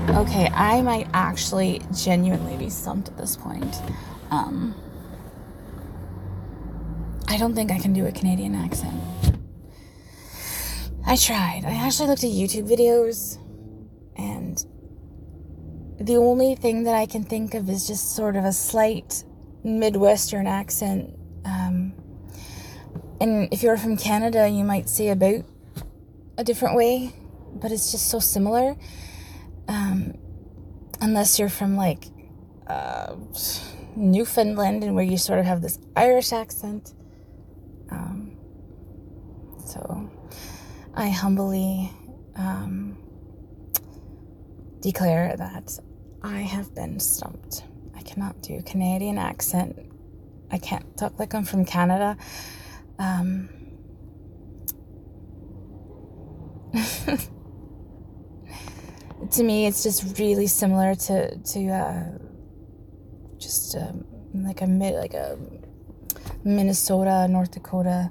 Okay, I might actually genuinely be stumped at this point. I don't think I can do a Canadian accent. I tried. I actually looked at YouTube videos, and the only thing that I can think of is just sort of a slight Midwestern accent. And if you're from Canada, you might say about a different way, but it's just so similar. Unless you're from like Newfoundland, and where you sort of have this Irish accent. So I humbly declare that I have been stumped. I cannot do Canadian accent. I can't talk like I'm from Canada. To me, it's just really similar to like a Minnesota, North Dakota.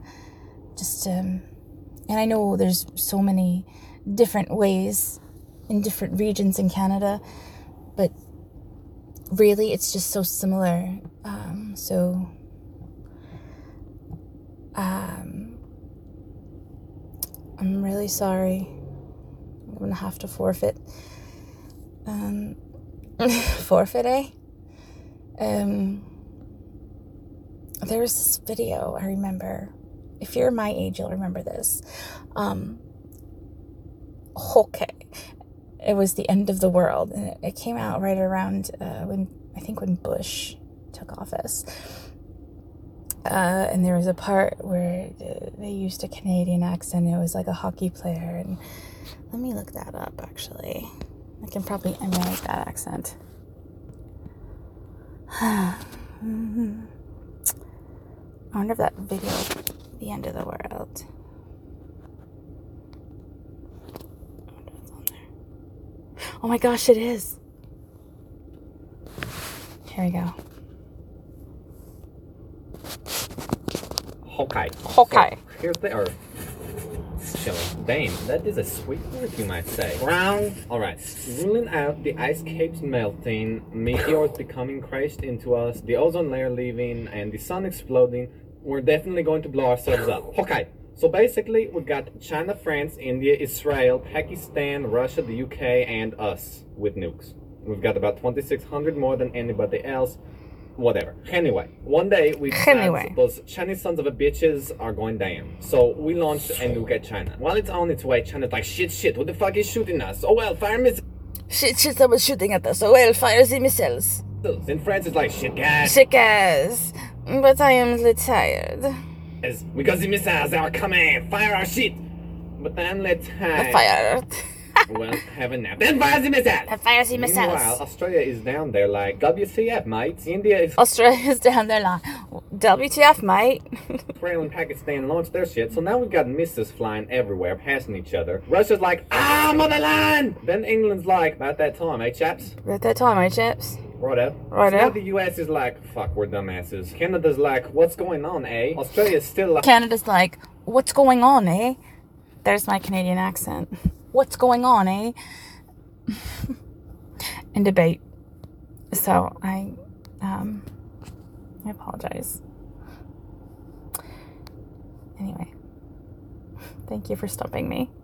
And I know there's so many different ways in different regions in Canada, but really it's just so similar. I'm really sorry. I'm gonna have to forfeit. Forfeit, eh? There was this video, I remember. If you're my age, you'll remember this. Okay. It was the end of the world. And it came out right around when Bush took office. And there was a part where they used a Canadian accent. It was like a hockey player. And let me look that up, actually. I can probably emulate that accent. I wonder if that video is the end of the world. I wonder if it's on there. Oh my gosh, it is. Here we go. Okay. Okay. So, here's the earth. Damn, that is a sweet word, you might say. Brown. Alright, ruling out the ice caps melting, meteors becoming crashed into us, the ozone layer leaving, and the sun exploding, we're definitely going to blow ourselves up. Okay, so basically, we've got China, France, India, Israel, Pakistan, Russia, the UK, and us with nukes. We've got about 2,600 more than anybody else. Whatever. Anyway, one day we decided those Chinese sons of a bitches are going down. So we launched a nuke at China. While it's on its way, China's like, shit, who the fuck is shooting us? Oh well, fire missiles. Shit, someone's shooting at us. Oh well, fire the missiles. And France is like, shit, gas. Shit, gas. But I am tired. Because the missiles are coming. Fire our shit. But I'm tired. Fired. Well, have a nap. Then fire the missiles! Fire the missiles. Meanwhile, Australia is down there like, WCF, mate. India is... Australia's down there like, WTF, mate. Israel and Pakistan launched their shit, so now we've got missiles flying everywhere, passing each other. Russia's like, motherland! Then England's like, about that time, eh, chaps? About that time, eh, chaps? Righto. So now the US is like, fuck, we're dumbasses. Canada's like, what's going on, eh? Australia's still like... Canada's like, what's going on, eh? There's my Canadian accent. What's going on, eh? In debate. So I apologize. Anyway, thank you for stopping me.